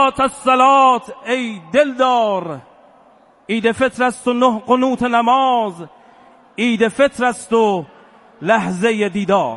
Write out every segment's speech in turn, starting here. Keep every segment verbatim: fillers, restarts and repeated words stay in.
الصلاة الصلاة ای دلدار، عید فطر است و نه قنوت نماز، عید فطر است و لحظه دیدار.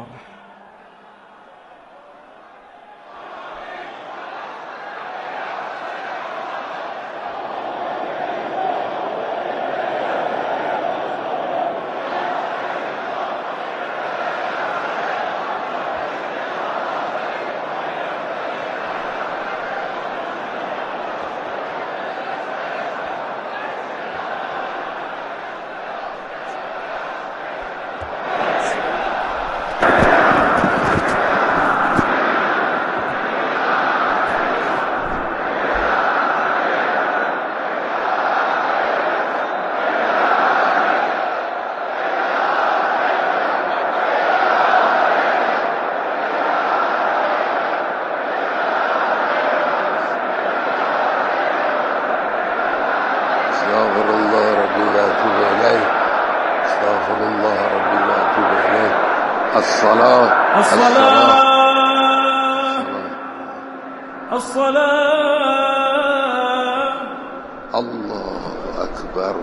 استغفر الله ربي واتوب اليه، استغفر الله ربي واتوب اليه. الصلاة الصلاة الصلاة الله أكبر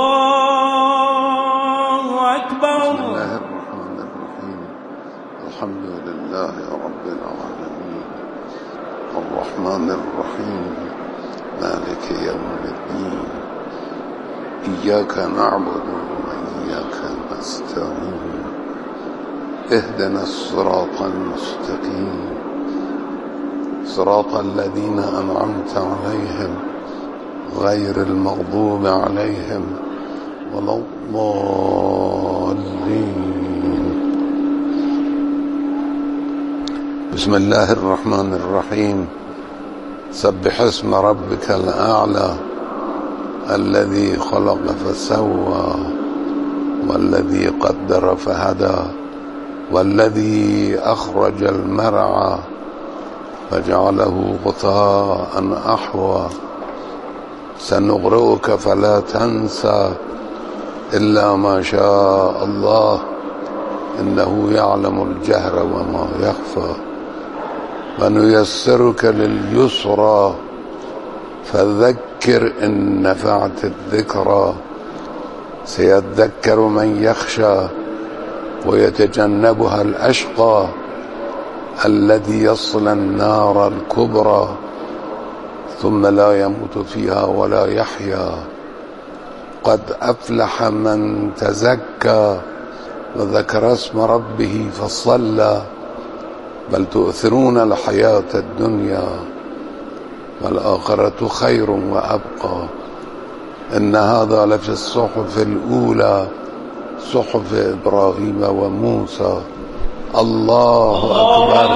الله أكبر. بسم الله الرحمن الرحيم. الحمد لله رب العالمين الرحمن الرحيم مالك يوم الدين إياك نعبد وإياك نستعين اهدنا الصراط المستقيم صراط الذين أنعمت عليهم غير المغضوب عليهم ولا الضالين. بسم الله الرحمن الرحيم. سبح اسم ربك الأعلى الذي خلق فسوى والذي قدر فهدى والذي أخرج المرعى فجعله غثاء أحوى سنقرئك فلا تنسى إلا ما شاء الله إنه يعلم الجهر وما يخفى ونيسرك لليسرى فذكر إن نفعت الذكرى سيذكر من يخشى ويتجنبها الأشقى الذي يصلى النار الكبرى ثم لا يموت فيها ولا يحيا. قد أفلح من تزكى وذكر اسم ربه فصلى بل تؤثرون الحياة الدنيا والآخرة خير وأبقى إن هذا لفي الصحف الأولى صحف إبراهيم وموسى. الله أكبر.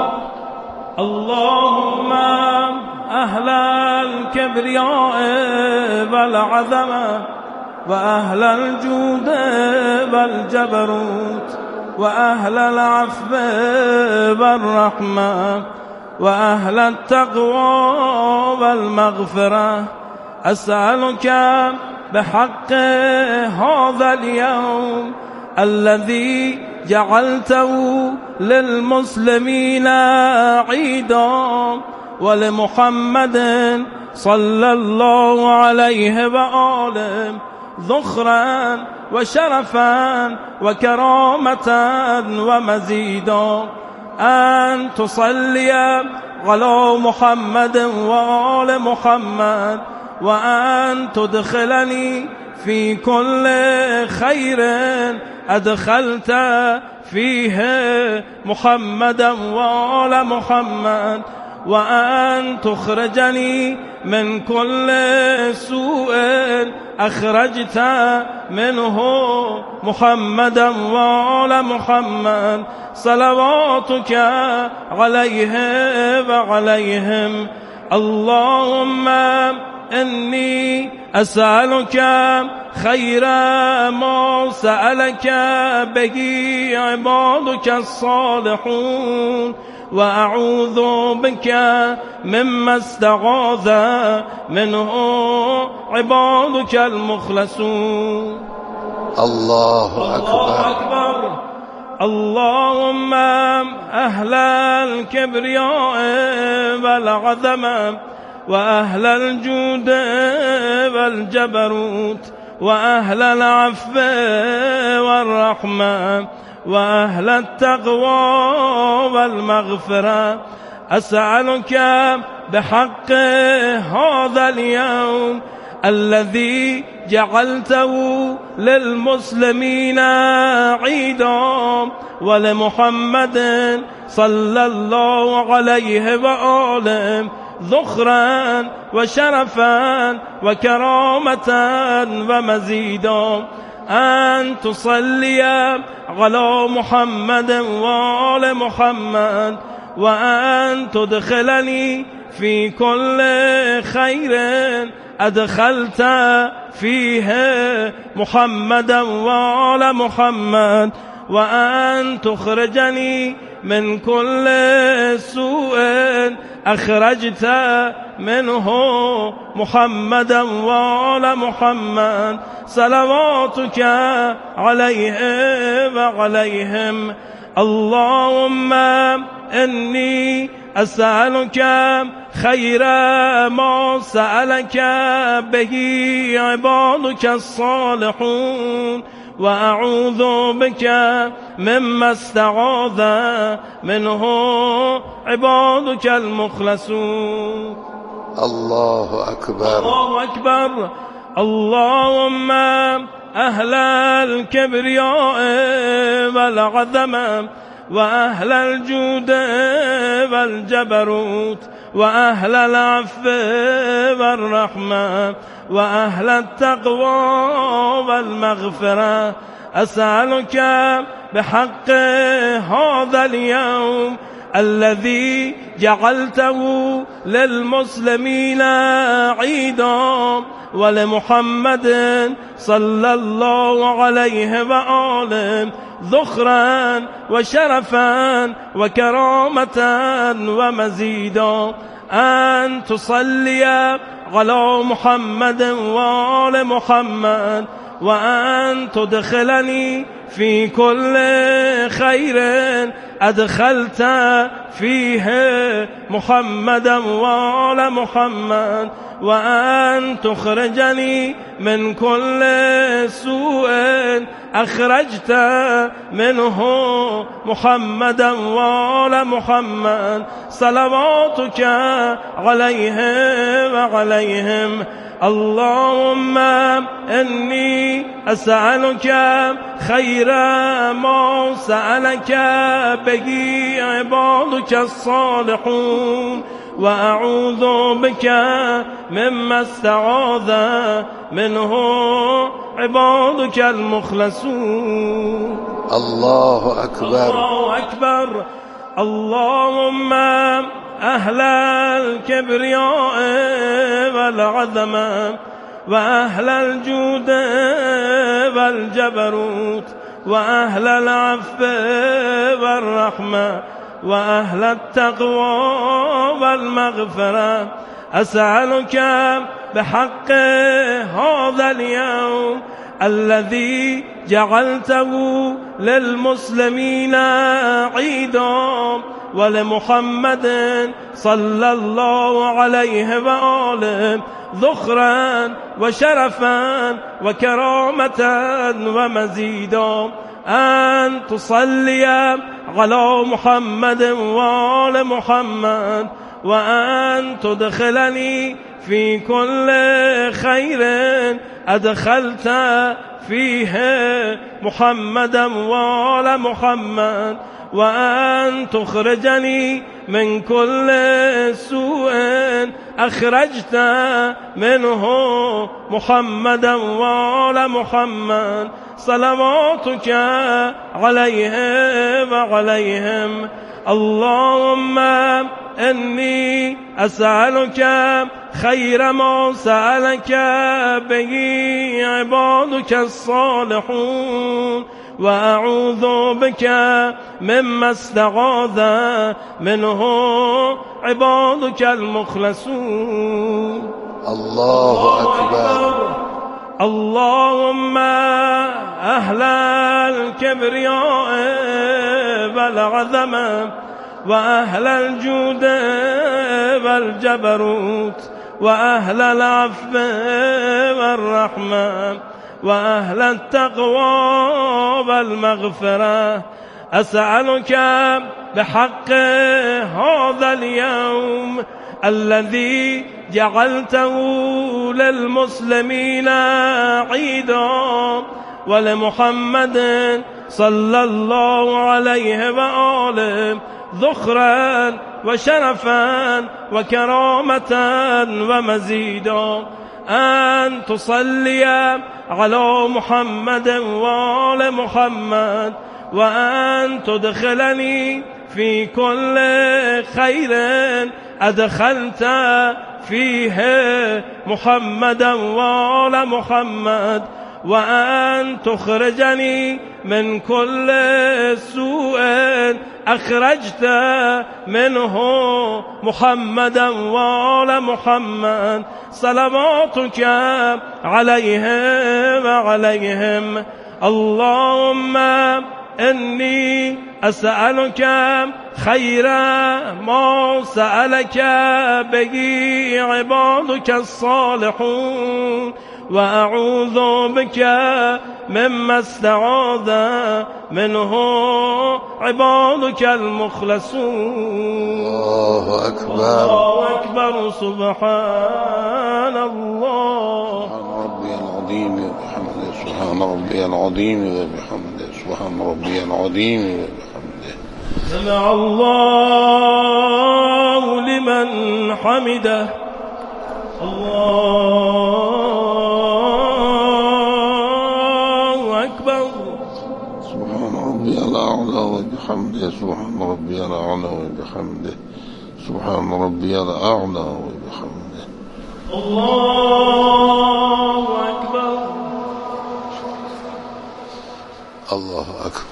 اللهم أهل الكبرياء والعظمة وأهل الجود والجبروت وأهل العفو والرحمة وأهل التقوى والمغفرة أسألك بحق هذا اليوم الذي جعلته للمسلمين عيدا ولمحمد صلى الله عليه وآله ذخرا وشرفا وكرامة ومزيدا أن تصلي على محمد وآل محمد وأن تدخلني في كل خير أدخلت فيه محمدا وآل محمد وأن تخرجني من كل سوء أخرجت منه محمدا وآل محمد صلواتك عليه وعليهم. اللهم إني أسألك خير ما سألك به عبادك الصالحون وأعوذ بك مما استعاذ منه عبادك المخلصون. الله أكبر. أكبر. اللهم أهل الكبرياء والعظمة وأهل الجود والجبروت وأهل العفو والرحمة وأهل التقوى والمغفرة، أسألك بحق هذا اليوم الذي جعلته للمسلمين عيدا، ولمحمد صلى الله عليه وآله ذخرا وشرفا وكرامة ومزيدا، أن تصلي على محمد وآل محمد، وأن تدخلني في كل خير أدخلت فيه محمدا وآل محمد، وأن تخرجني من كل سوء أخرجت منه محمدا وآل محمد، صلواتك عليه وعليهم. اللهم إني أسألك خير ما سألك به عبادك الصالحون، وأعوذ بك مما استعاذ منه عبادك المخلصون. الله أكبر الله أكبر. اللهم أهل الكبرياء والعظمة وأهل الجود والجبروت وأهل العفو والرحمة وأهل التقوى والمغفرة، أسألك بحق هذا اليوم الذي جعلته للمسلمين عيدا، ولمحمد صلى الله عليه وآله ذخرا وشرفا وكرامة ومزيدا، أن تصلي على محمد وآل محمد، وأن تدخلني في كل خير أدخلت فيه محمدا وآل محمد، وأن تخرجني من كل سوء أخرجت منه محمدا وآل محمد، صلواتك عليه وعليهم. اللهم إني أسألك خير ما سألك به عبادك الصالحون، وأعوذ بك مما استعاذ منه عبادك المخلصون. الله أكبر الله أكبر. اللهم أهل الكبرياء والعظمة وأهل الجود والجبروت وأهل العفو والرحمة وأهل التقوى والمغفرة، أسألك بحق هذا اليوم الذي جعلته للمسلمين عيدا، ولمحمد صلى الله عليه وآله ذخرا وشرفا وكرامة ومزيدا، أن تصلي على محمد وآل محمد، وأن تدخلني في كل خير أدخلت فيه محمدا وآل محمد، وأن تخرجني من كل سوء أخرجت منه محمدا وآل محمد، صلواتك عليه وعليهم. اللهم إني أسألك خير ما سألك به عبادك الصالحون، وأعوذ بك مما استعاذ منه عبادك المخلصون. الله أكبر. اللهم أهل الكبرياء والعظمة وأهل الجود والجبروت وأهل العفو والرحمة وأهل التقوى والمغفرة. أسألك بحق هذا اليوم الذي جعلته للمسلمين عيدا، ولمحمد صلى الله عليه وآله ذخرا وشرفا وكرامة ومزيدا، أن تصلي على محمد وآل محمد، وأن تدخلني في كل خير أدخلت فيه محمدا وآل محمد، وأن تخرجني من كل سوء أخرجت منه محمدا وآل محمد، صلواتك عليه وعليهم. اللهم إني أسألك خير ما سألك به عبادك الصالحون، وأعوذ بك مما استعاذ منه عبادك المخلصون. الله أكبر. الله أكبر. سبحان الله. سبحان ربي العظيم وبحمده. سبحان ربي العظيم وبحمده. سبحان ربي العظيم وبحمده. سمع الله لمن حمده. الله أكبر. سبحان ربي الأعلى وبحمده. سبحان ربي الأعلى وبحمده. سبحان ربي الأعلى وبحمده. الله أكبر. الله أكبر.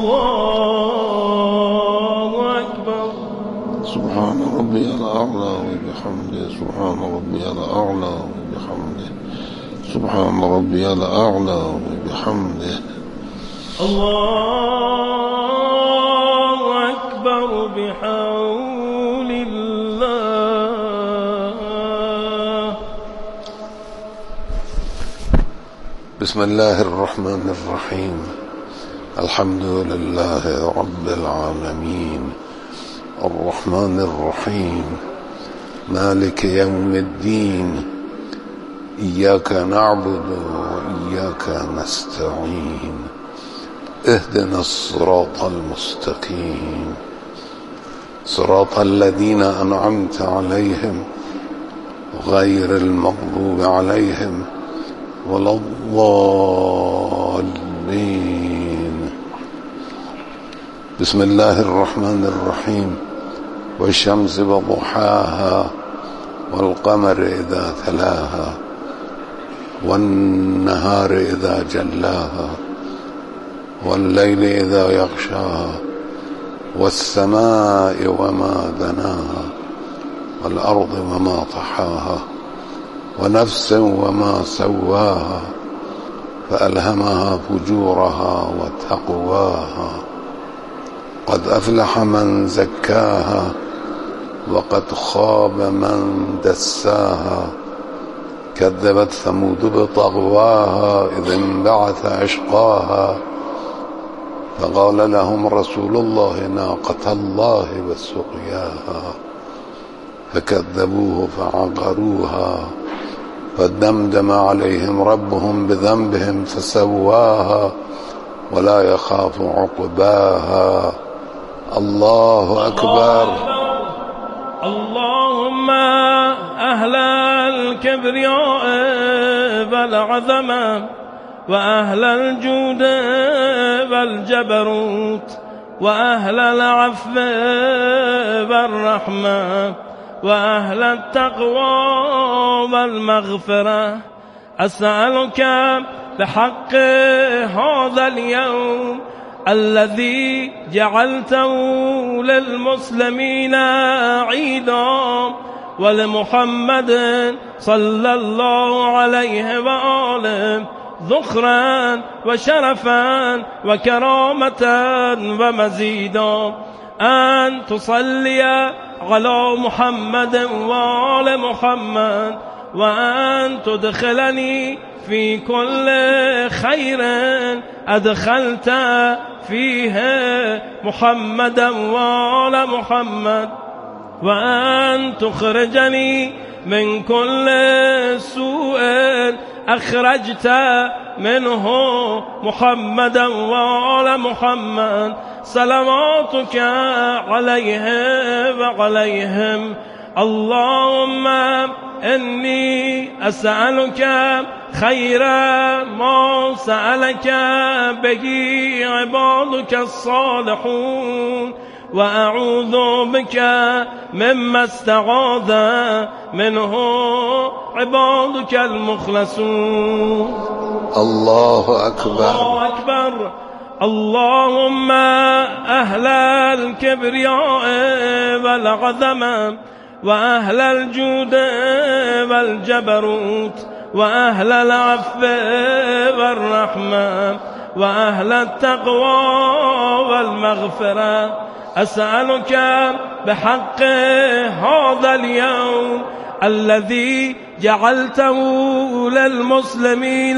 الله أكبر. سبحان ربي الأعلى وبحمده. سبحان ربي الأعلى وبحمده. سبحان ربي الأعلى وبحمده. الله أكبر بحول الله. بسم الله الرحمن الرحيم. الحمد لله رب العالمين الرحمن الرحيم مالك يوم الدين. إياك نعبد وإياك نستعين. اهدنا الصراط المستقيم صراط الذين أنعمت عليهم غير المغضوب عليهم ولا الضالين. بسم الله الرحمن الرحيم. والشمس وضحاها والقمر إذا تلاها والنهار إذا جلاها والليل إذا يغشاها والسماء وما بناها والأرض وما طحاها ونفس وما سواها فألهمها فجورها وتقواها. قد أفلح من زكاها وقد خاب من دساها. كذبت ثمود بطغواها إذ انبعث أشقاها فقال لهم رسول الله ناقة الله وسقياها فكذبوه فعقروها فدمدم عليهم ربهم بذنبهم فسواها ولا يخاف عقباها. الله أكبر. اللهم أهل الكبرياء والعظمة وأهل الجود والجبروت وأهل العفو والرحمة وأهل التقوى والمغفرة. أسألك بحق هذا اليوم الذي جعلته للمسلمين عيدا، ولمحمد صلى الله عليه وآله ذخرا وشرفا وكرامة ومزيدا، أن تصلي على محمد وآل محمد وأن تدخلني في كل خير أدخلت فيه محمدا وآل محمد وأن تخرجني من كل سوء أخرجت منه محمدا وآل محمد صلواتك عليه وعليهم. اللهم إني أسألك خير ما سألك به عبادك الصالحون وأعوذ بك مما استعاذ منه عبادك المخلصون. الله أكبر. الله أكبر. اللهم أهل الكبرياء والعظمة وأهل الجود والجبروت وأهل العفو والرحمة وأهل التقوى والمغفرة أسألك بحق هذا اليوم الذي جعلته للمسلمين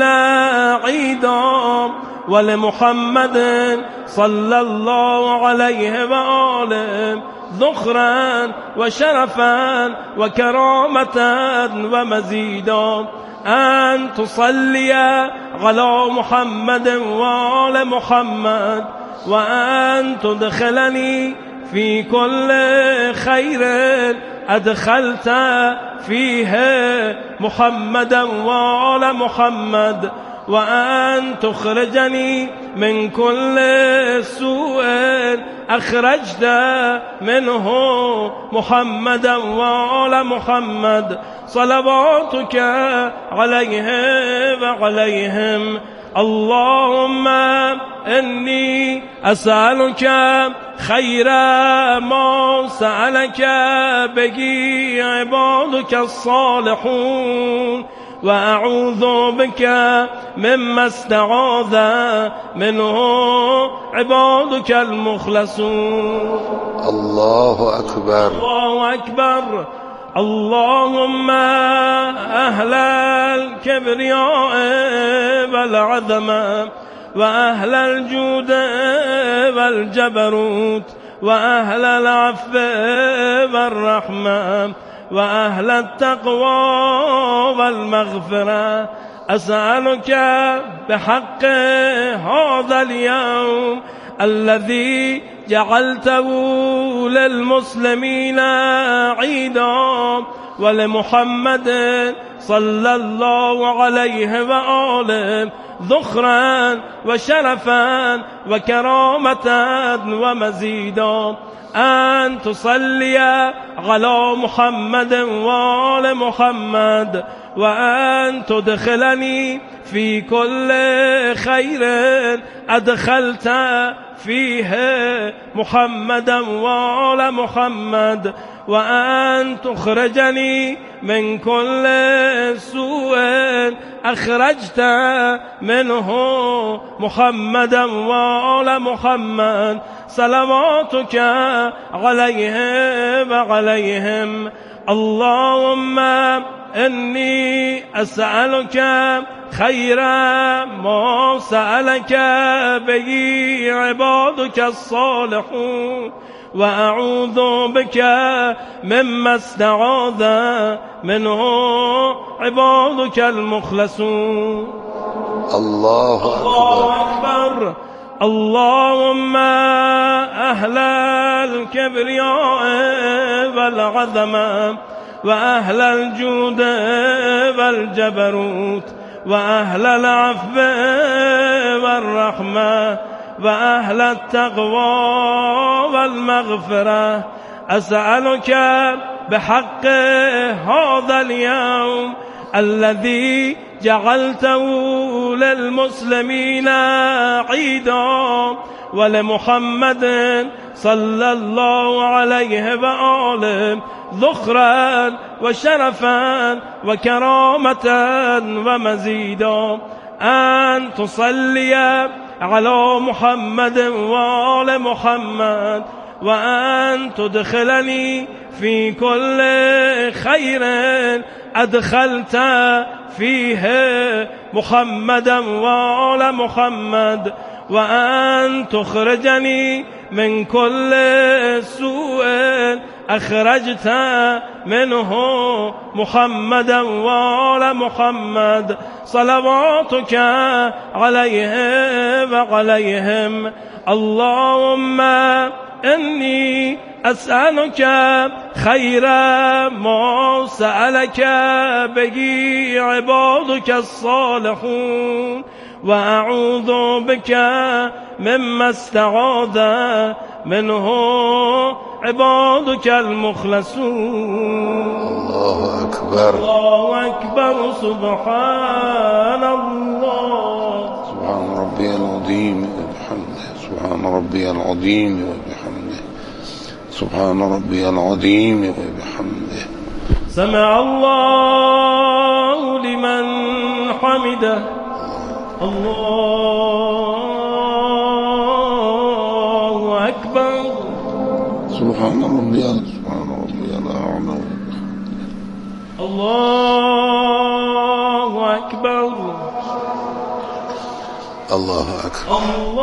عيدا ولمحمد صلى الله عليه وآله ذخرا وشرفا وكرامة ومزيدا أن تصلي على محمد وآل محمد وأن تدخلني في كل خير أدخلت فيه محمدا وآل محمد وأن تخرجني من كل سوء أخرجت منه محمدا وآل محمد صلواتك عليه وعليهم. اللهم إني أسألك خير ما سألك به عبادك الصالحون وأعوذ بك مما استعاذ منه عبادك المخلصون. الله أكبر. الله أكبر. اللهم أهل الكبرياء والعظمة وأهل الجود والجبروت وأهل العفو والرحمة وأهل التقوى والمغفرة أسألك بحق هذا اليوم الذي جعلته للمسلمين عيدا ولمحمد صلى الله عليه وآله ذخرا وشرفا وكرامة ومزيدا أن تصلي على محمد وآل محمد وأن تدخلني في كل خير أدخلت فيه محمدا وآل محمد وأن تخرجني من كل سوء أخرجت منه محمدا وآل محمد صلواتك عليه وعليهم. اللهم إني أسألك خير ما سألك به عبادك الصالحون وأعوذ بك مما استعاذ منه عبادك المخلصون. الله أكبر. الله أكبر. اللهم أهل الكبرياء والعظمة وأهل الجود والجبروت وأهل العفو والرحمة وأهل التقوى والمغفرة أسألك بحق هذا اليوم الذي جعلته للمسلمين عيدا ولمحمد صلى الله عليه وآله ذخرا وشرفا وكرامة ومزيدا أن تصلي على محمد وآل محمد وأن تدخلني في كل خير أدخلت فيه محمدا وآل محمد، وأن تخرجني من كل سوء أخرجت منه محمدا وآل محمد، صلواتك عليه وعليهم. اللهم إني أسألك خير ما سألك به عبادك الصالحون، وأعوذ بك مما استعاذ منه عبادك المخلصون. الله أكبر الله أكبر. سبحان الله. سبحان ربي العظيم وبحمده. سبحان ربي العظيم وبحمده. سبحان ربي العظيم وبحمده. سمع الله لمن حمده. الله أكبر. سبحان ربي سبحان ربي الأعلى. الله أكبر. الله أكبر.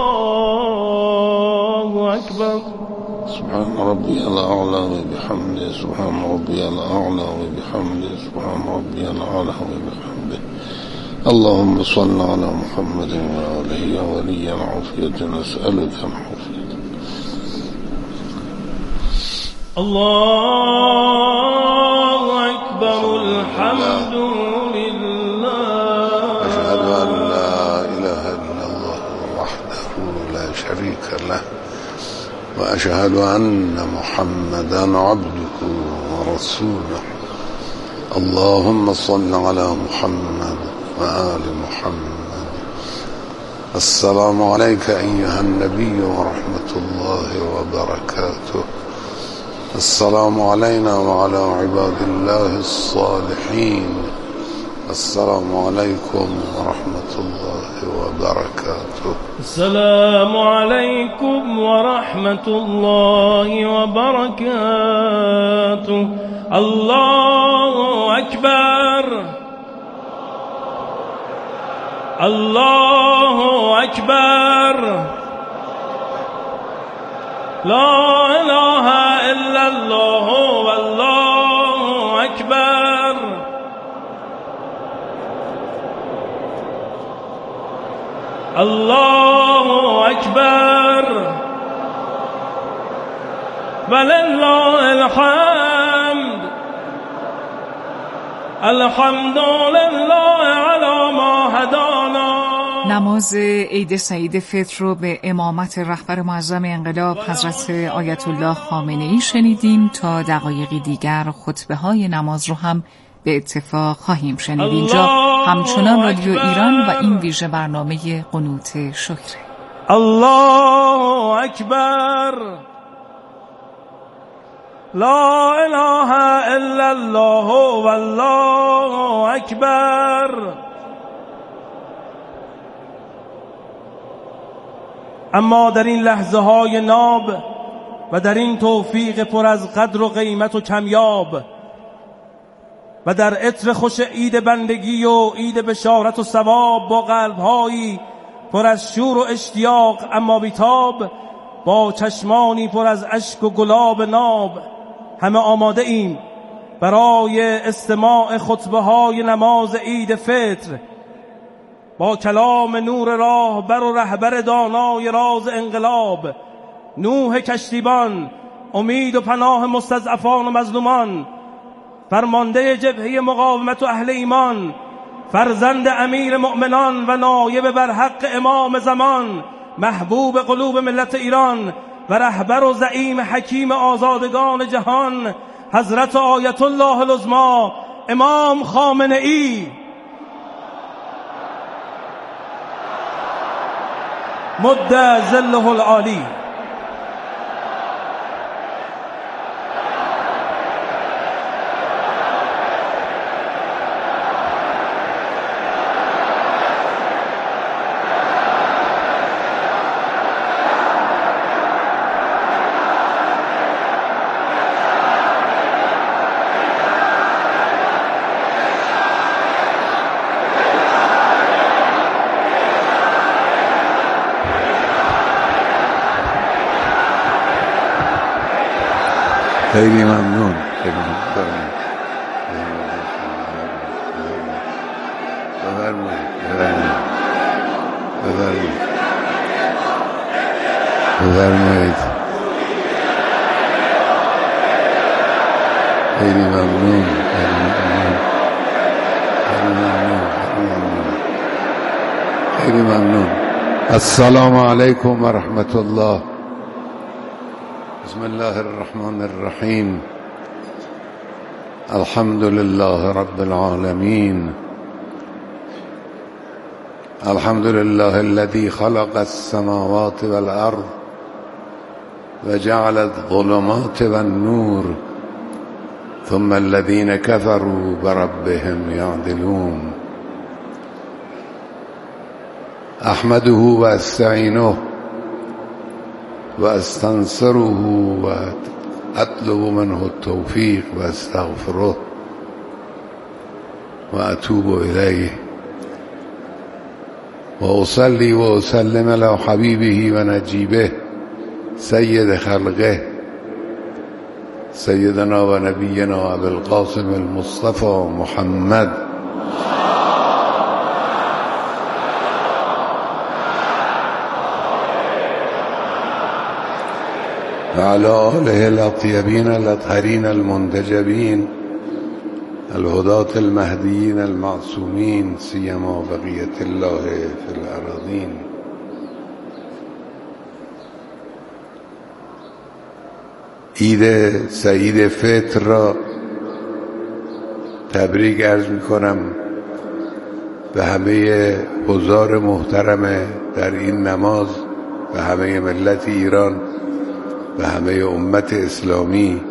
الله أكبر. سبحان ربي الأعلى وبحمده. سبحان ربي الأعلى وبحمده. سبحان ربي الأعلى وبحمده. اللهم صل على محمد وآله يا ولي العافية نسألك العافية. الله أكبر. الحمد لله. أشهد أن لا إله إلا الله وحده لا شريك له، وأشهد أن محمدا عبده ورسوله. اللهم صل على محمد وآل محمد. السلام عليك أيها النبي ورحمة الله وبركاته. السلام علينا وعلى عباد الله الصالحين. السلام عليكم ورحمة الله وبركاته. السلام عليكم ورحمة الله وبركاته. الله أكبر. الله أكبر. لا إله إلا الله والله أكبر. الله أكبر ولله الحمد. الحمد لله على ما هدانا. نماز عید سعید فطر رو به امامت رهبر معظم انقلاب حضرت آیت الله خامنه‌ای شنیدیم. تا دقایقی دیگر خطبه های نماز رو هم به اتفاق خواهیم شنید. اینجا همچنان رادیو ایران و این ویژه برنامه قنوت شکر. الله اکبر. لا اله الا الله والله اکبر. اما در این لحظه های ناب و در این توفیق پر از قدر و قیمت و کمیاب و در عطر خوش عید بندگی و عید بشارت و ثواب، با قلب‌هایی پر از شور و اشتیاق اما بیتاب، با چشمانی پر از اشک و گلاب ناب، همه آماده ایم برای استماع خطبه های نماز عید فطر با کلام نور راهبر و رهبر دانای راز انقلاب، نوح کشتیبان، امید و پناه مستضعفان و مظلومان، فرمانده جبهه مقاومت و اهل ایمان، فرزند امیر مؤمنان و نایب بر حق امام زمان، محبوب قلوب ملت ایران و رهبر و زعیم حکیم آزادگان جهان، حضرت آیت الله العظمی امام خامنه‌ای مد ظله العالی. خیلی ممنون. خیلی ممنون. بفرمایید بفرمایید بفرمایید بفرمایید. خیلی ممنون. خیلی ممنون. خیلی ممنون. خیلی ممنون. السلام علیکم و رحمت الله. بسم الله الرحمن الرحیم. الحمد لله رب العالمين. الحمد لله الذي خلق السماوات والأرض وجعل الظلمات والنور ثم الذين كفروا بربهم يعدلون. أحمده وأستعينه وأستنصره وأطلب منه التوفيق وأستغفره وأتوب إليه وأصلي وأسلم على حبيبه ونجيبه سيد خلقه سيدنا ونبينا أبي القاسم المصطفى محمد وعلى آله الأطيبين الأطهرين المنتجبين الهداة المهديين المعصومين سيما بقية الله في الأراضين. عید سعید فطر را تبریک عرض می کنم به همه حضار محترم در این نماز، به همه ملت ایران، به همه امت اسلامی.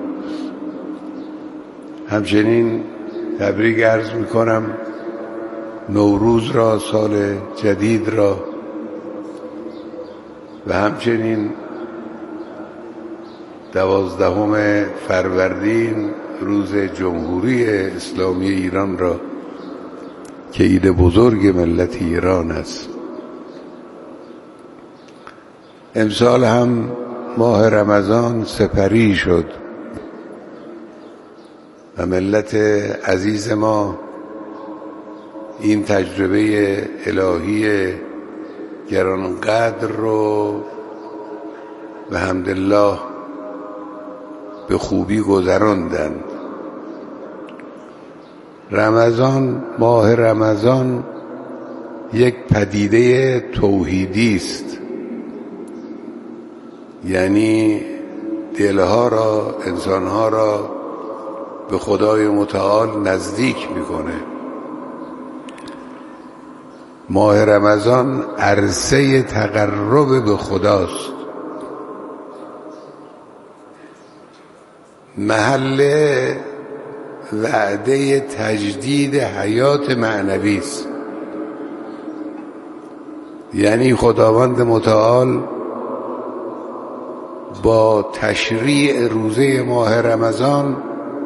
همچنین تبریک عرض می کنم نوروز را، سال جدید را، و همچنین دوازدهم فروردین روز جمهوری اسلامی ایران را که عید بزرگ ملت ایران است. امسال هم ماه رمضان سپری شد و ملت عزیز ما این تجربه الهی گرانقدر رو به حمدالله به خوبی گذراندند. رمضان، ماه رمضان یک پدیده توحیدی است، یعنی دلها را، انسانها را به خدای متعال نزدیک میکنه. ماه رمضان عرصه تقرب به خداست، محل وعده تجدید حیات معنوی است. یعنی خداوند متعال با تشریع روزه ماه رمضان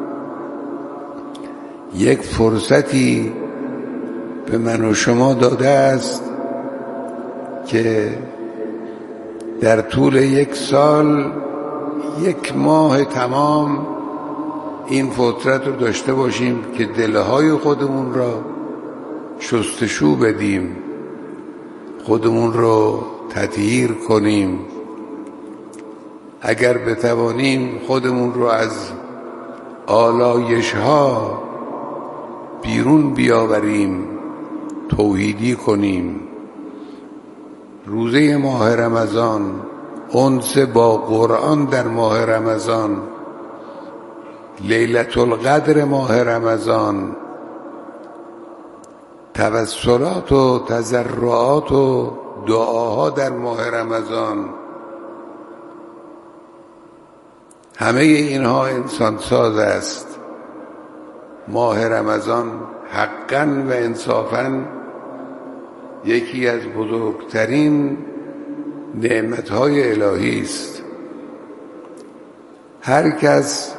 یک فرصتی به من و شما داده است که در طول یک سال، یک ماه تمام این فطرت رو داشته باشیم که دلهای خودمون را شستشو بدیم، خودمون رو تطهیر کنیم، اگر بتوانیم خودمون رو از آلایش ها بیرون بیاوریم، توحیدی کنیم. روزه ماه رمضان، انس با قرآن در ماه رمضان، لیلة القدر ماه رمضان، توسلات و تضرعات و دعاها در ماه رمضان، همه اینها انسان ساز است. ماه رمضان حقاً و انصافاً یکی از بزرگترین نعمتهای الهی است. هر کس